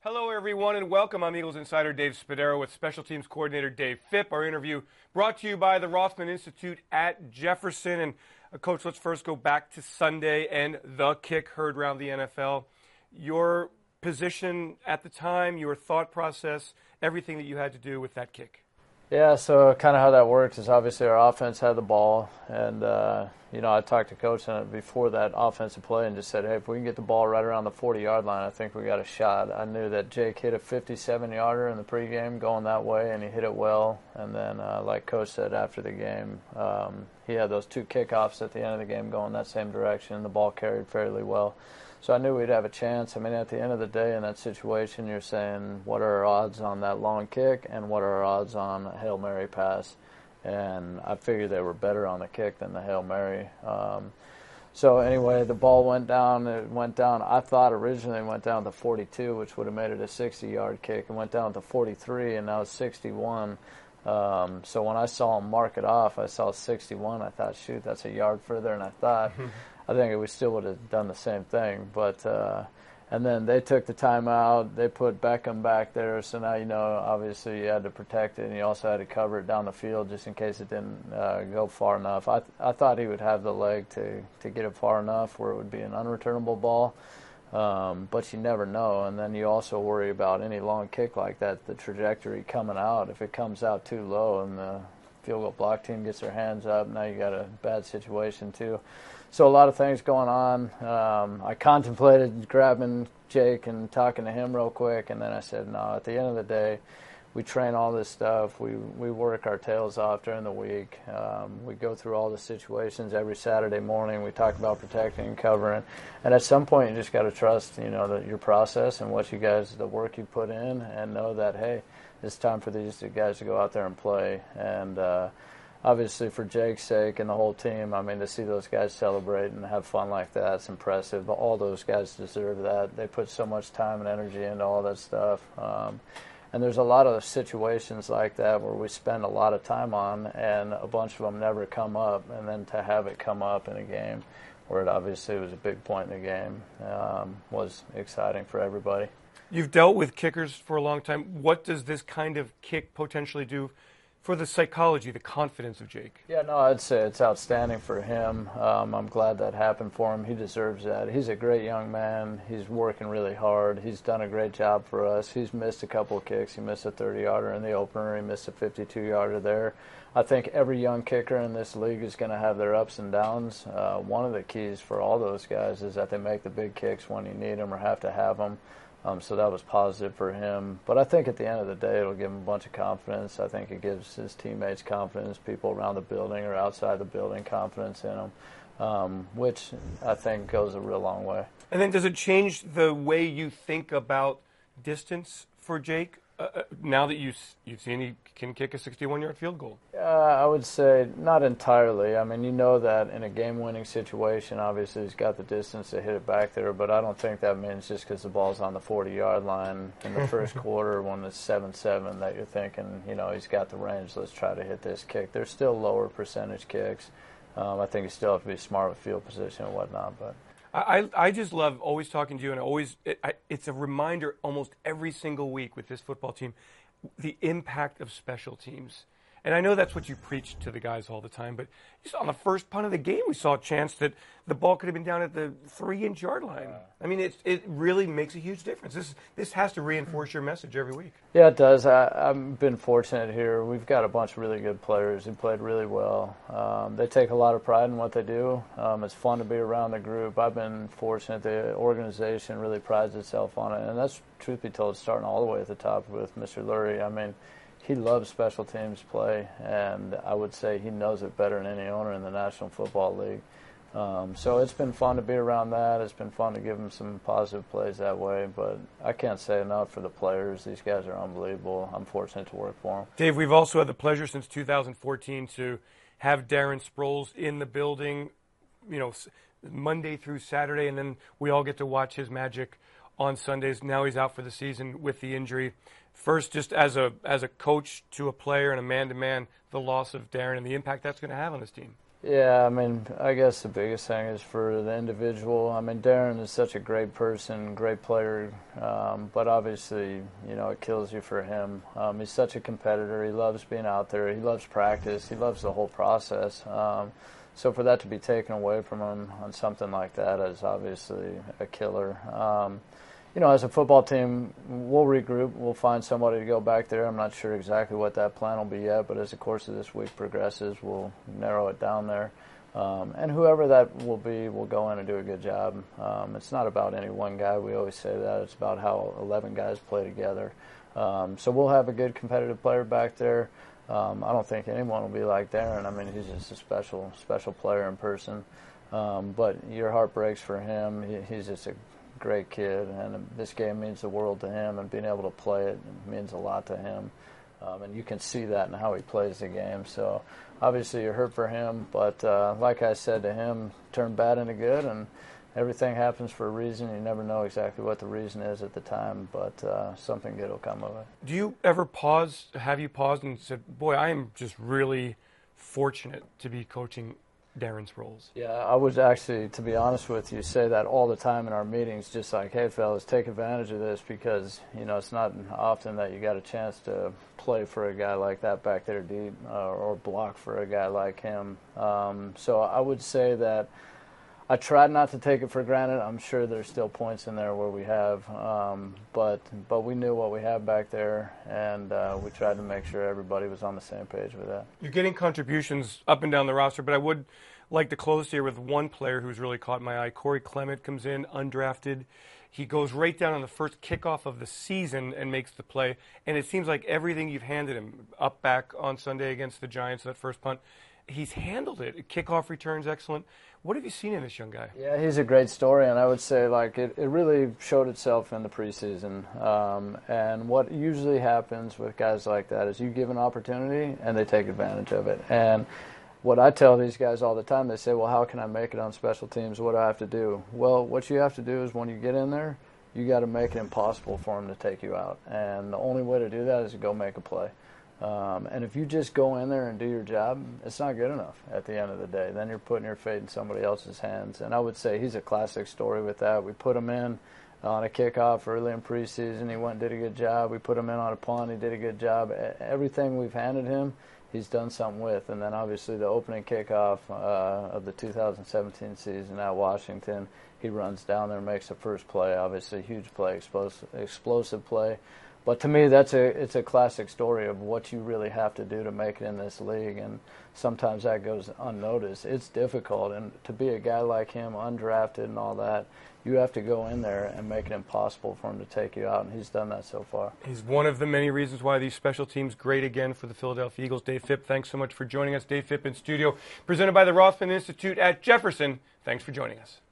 Hello, everyone, and welcome. I'm Eagles insider Dave Spadaro with Special Teams Coordinator Dave Fipp. Our interview brought to you by the Rothman Institute at Jefferson. And, Coach, let's first go back to Sunday and the kick heard around the NFL. Your position at the time, your thought process, everything that you had to do with that kick. Yeah, so kind of how that works is obviously our offense had the ball, and I talked to Coach on it before that offensive play and just said, hey, if we can get the ball right around the 40-yard line, I think we got a shot. I knew that Jake hit a 57-yarder in the pregame going that way, and he hit it well. And then, like Coach said after the game, he had those two kickoffs at the end of the game going that same direction. The ball carried fairly well. So I knew we'd have a chance. I mean, at the end of the day in that situation, you're saying, what are our odds on that long kick and what are our odds on a Hail Mary pass? And I figured they were better on the kick than the Hail Mary. So anyway, the ball went down. It went down. I thought originally it went down to 42, which would have made it a 60-yard kick. It went down to 43, and now it's 61. So when I saw him mark it off, I saw 61. I thought, shoot, that's a yard further. And I thought, I think we still would have done the same thing. But and then they took the timeout. They put Beckham back there. So now, obviously you had to protect it, and you also had to cover it down the field just in case it didn't go far enough. I thought he would have the leg to get it far enough where it would be an unreturnable ball. But you never know. And then you also worry about any long kick like that, the trajectory coming out. If it comes out too low and the field goal block team gets their hands up, now you got a bad situation too. So a lot of things going on. I contemplated grabbing Jake and talking to him real quick, and then I said, no, at the end of the day, we train all this stuff. We work our tails off during the week. We go through all the situations every Saturday morning. We talk about protecting and covering. And at some point, you just got to trust, that your process and what you guys, the work you put in, and know that, hey, it's time for these guys to go out there and play. And obviously, for Jake's sake and the whole team, I mean, to see those guys celebrate and have fun like that, it's impressive. All those guys deserve that. They put so much time and energy into all that stuff. And there's a lot of situations like that where we spend a lot of time on, and a bunch of them never come up. And then to have it come up in a game where it obviously was a big point in the game was exciting for everybody. You've dealt with kickers for a long time. What does this kind of kick potentially do for the psychology, the confidence of Jake? Yeah, no, I'd say it's outstanding for him. I'm glad that happened for him. He deserves that. He's a great young man. He's working really hard. He's done a great job for us. He's missed a couple of kicks. He missed a 30-yarder in the opener. He missed a 52-yarder there. I think every young kicker in this league is going to have their ups and downs. One of the keys for all those guys is that they make the big kicks when you need them or have to have them. So that was positive for him. But I think at the end of the day, it'll give him a bunch of confidence. I think it gives his teammates confidence, people around the building or outside the building confidence in him, which I think goes a real long way. And then does it change the way you think about distance for Jake now that you've seen he can kick a 61-yard field goal? I would say not entirely. I mean, you know that in a game-winning situation, obviously he's got the distance to hit it back there, but I don't think that means just because the ball's on the 40-yard line in the first quarter when it's 7-7 that you're thinking, he's got the range, let's try to hit this kick. There's still lower percentage kicks. I think you still have to be smart with field position and whatnot, but I just love always talking to you, and it's a reminder almost every single week with this football team, the impact of special teams. And I know that's what you preach to the guys all the time, but you saw on the first punt of the game, we saw a chance that the ball could have been down at the 3-inch yard line. I mean, it really makes a huge difference. This has to reinforce your message every week. Yeah, it does. I've been fortunate here. We've got a bunch of really good players who played really well. They take a lot of pride in what they do. It's fun to be around the group. I've been fortunate. The organization really prides itself on it, and that's, truth be told, starting all the way at the top with Mr. Lurie. I mean, he loves special teams play, and I would say he knows it better than any owner in the National Football League. So it's been fun to be around that. It's been fun to give him some positive plays that way, but I can't say enough for the players. These guys are unbelievable. I'm fortunate to work for them. Dave, we've also had the pleasure since 2014 to have Darren Sproles in the building, Monday through Saturday, and then we all get to watch his magic on Sundays. Now he's out for the season with the injury. First, just as a coach to a player and a man-to-man, the loss of Darren and the impact that's going to have on this team. Yeah, I mean, I guess the biggest thing is for the individual. I mean, Darren is such a great person, great player, but obviously, it kills you for him. He's such a competitor. He loves being out there. He loves practice. He loves the whole process. So for that to be taken away from him on something like that is obviously a killer. As a football team, we'll regroup. We'll find somebody to go back there. I'm not sure exactly what that plan will be yet, but as the course of this week progresses, we'll narrow it down there. And whoever that will be will go in and do a good job. It's not about any one guy. We always say that. It's about how 11 guys play together. So we'll have a good competitive player back there. I don't think anyone will be like Darren. I mean, he's just a special player in person. But your heart breaks for him. He's just a great kid, and this game means the world to him, and being able to play it means a lot to him. And you can see that in how he plays the game. So obviously you're hurt for him, but like I said to him, turn bad into good, and everything happens for a reason. You never know exactly what the reason is at the time, but something good will come of it. Do you ever pause, have you paused and said, boy, I am just really fortunate to be coaching Darren's roles? Yeah, I would actually, to be honest with you, say that all the time in our meetings, just like, hey, fellas, take advantage of this because, it's not often that you got a chance to play for a guy like that back there deep or block for a guy like him. So I would say that I tried not to take it for granted. I'm sure there's still points in there where we have, but we knew what we had back there, and we tried to make sure everybody was on the same page with that. You're getting contributions up and down the roster, but I would like to close here with one player who's really caught my eye. Corey Clement comes in, undrafted. He goes right down on the first kickoff of the season and makes the play, and it seems like everything you've handed him, up back on Sunday against the Giants, that first punt, he's handled it. Kickoff returns excellent. What have you seen in this young guy? Yeah, he's a great story, and I would say it really showed itself in the preseason. And what usually happens with guys like that is you give an opportunity, and they take advantage of it. And what I tell these guys all the time, they say, well, how can I make it on special teams? What do I have to do? Well, what you have to do is when you get in there, you got to make it impossible for them to take you out. And the only way to do that is to go make a play. And if you just go in there and do your job, it's not good enough at the end of the day. Then you're putting your fate in somebody else's hands. And I would say he's a classic story with that. We put him in on a kickoff early in preseason. He went and did a good job. We put him in on a punt. He did a good job. Everything we've handed him, he's done something with. And then obviously the opening kickoff of the 2017 season at Washington, he runs down there and makes the first play. Obviously, huge play, explosive play. But to me, it's a classic story of what you really have to do to make it in this league, and sometimes that goes unnoticed. It's difficult, and to be a guy like him, undrafted and all that, you have to go in there and make it impossible for him to take you out, and he's done that so far. He's one of the many reasons why these special teams great again for the Philadelphia Eagles. Dave Fipp, thanks so much for joining us. Dave Fipp in studio, presented by the Rothman Institute at Jefferson. Thanks for joining us.